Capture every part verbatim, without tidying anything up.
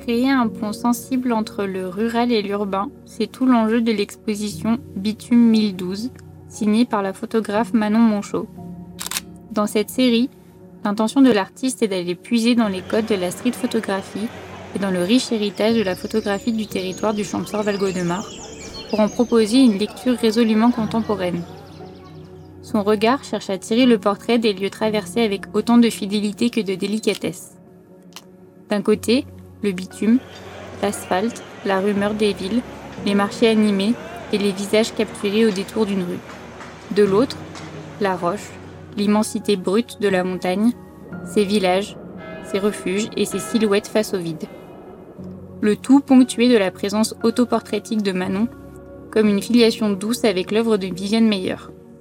Créer un pont sensible entre le rural et l'urbain, c'est tout l'enjeu de l'exposition Bitume mille douze, signée par la photographe Manon Monchot. Dans cette série, l'intention de l'artiste est d'aller puiser dans les codes de la street photographie et dans le riche héritage de la photographie du territoire du Champsaur-Val-Gaudemar, pour en proposer une lecture résolument contemporaine. Son regard cherche à tirer le portrait des lieux traversés avec autant de fidélité que de délicatesse. D'un côté, le bitume, l'asphalte, la rumeur des villes, les marchés animés et les visages capturés au détour d'une rue. De l'autre, la roche, l'immensité brute de la montagne, ses villages, ses refuges et ses silhouettes face au vide. Le tout ponctué de la présence autoportraitique de Manon, comme une filiation douce avec l'œuvre de Viviane Meyer.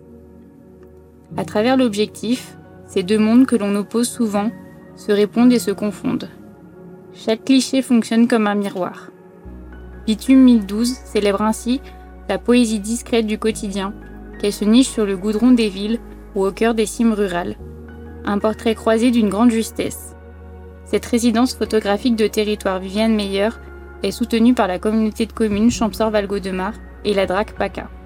À travers l'objectif, ces deux mondes que l'on oppose souvent se répondent et se confondent. Chaque cliché fonctionne comme un miroir. Bitume mille douze célèbre ainsi la poésie discrète du quotidien, qu'elle se niche sur le goudron des villes ou au cœur des cimes rurales. Un portrait croisé d'une grande justesse. Cette résidence photographique de territoire Viviane Meyer est soutenue par la communauté de communes Champsaur-Val-Gaudemar et la D R A C PACA.